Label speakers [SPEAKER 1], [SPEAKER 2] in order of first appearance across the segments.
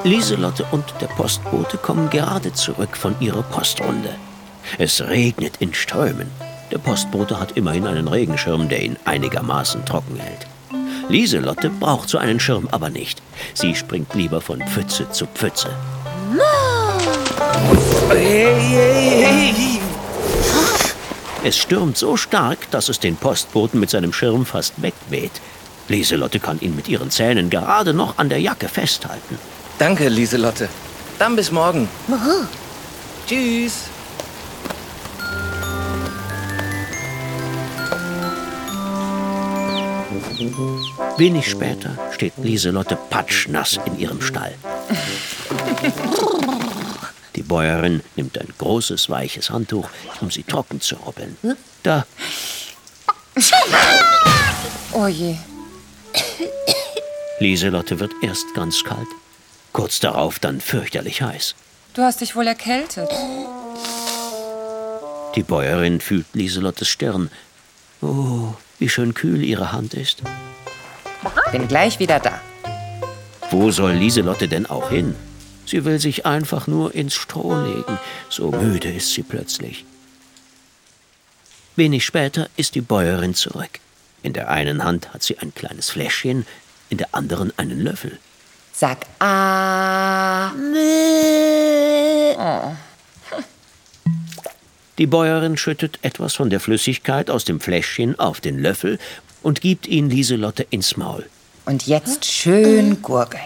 [SPEAKER 1] Lieselotte und der Postbote kommen gerade zurück von ihrer Postrunde. Es regnet in Strömen. Der Postbote hat immerhin einen Regenschirm, der ihn einigermaßen trocken hält. Lieselotte braucht so einen Schirm aber nicht. Sie springt lieber von Pfütze zu Pfütze. Hey. Es stürmt so stark, dass es den Postboten mit seinem Schirm fast wegweht. Lieselotte kann ihn mit ihren Zähnen gerade noch an der Jacke festhalten.
[SPEAKER 2] Danke, Lieselotte. Dann bis morgen. Tschüss.
[SPEAKER 1] Wenig später steht Lieselotte patschnass in ihrem Stall. Die Bäuerin nimmt ein großes, weiches Handtuch, um sie trocken zu rubbeln. Da...
[SPEAKER 3] Oh je.
[SPEAKER 1] Lieselotte wird erst ganz kalt, kurz darauf dann fürchterlich heiß.
[SPEAKER 3] Du hast dich wohl erkältet.
[SPEAKER 1] Die Bäuerin fühlt Lieselottes Stirn. Oh, wie schön kühl ihre Hand ist.
[SPEAKER 3] Bin gleich wieder da.
[SPEAKER 1] Wo soll Lieselotte denn auch hin? Sie will sich einfach nur ins Stroh legen. So müde ist sie plötzlich. Wenig später ist die Bäuerin zurück. In der einen Hand hat sie ein kleines Fläschchen, in der anderen einen Löffel.
[SPEAKER 3] Sag ah. Oh.
[SPEAKER 1] Die Bäuerin schüttet etwas von der Flüssigkeit aus dem Fläschchen auf den Löffel und gibt ihn Lieselotte ins Maul.
[SPEAKER 3] Und jetzt schön gurgeln.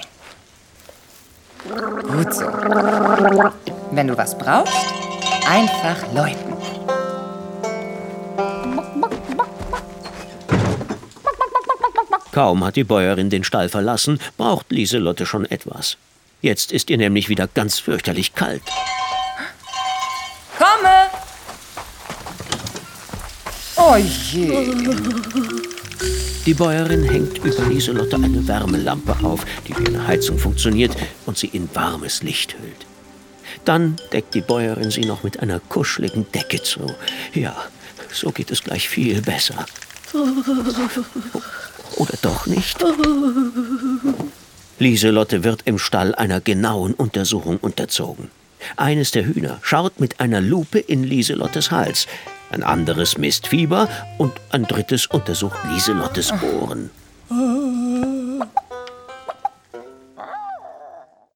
[SPEAKER 3] Gut so. Wenn du was brauchst, einfach läuten.
[SPEAKER 1] Kaum hat die Bäuerin den Stall verlassen, braucht Lieselotte schon etwas. Jetzt ist ihr nämlich wieder ganz fürchterlich kalt.
[SPEAKER 3] Komme! Oh je.
[SPEAKER 1] Die Bäuerin hängt über Lieselotte eine Wärmelampe auf, die wie eine Heizung funktioniert und sie in warmes Licht hüllt. Dann deckt die Bäuerin sie noch mit einer kuscheligen Decke zu. Ja, so geht es gleich viel besser. Oder doch nicht? Lieselotte wird im Stall einer genauen Untersuchung unterzogen. Eines der Hühner schaut mit einer Lupe in Lieselottes Hals. Ein anderes misst Fieber und ein drittes untersucht Lieselottes Ohren.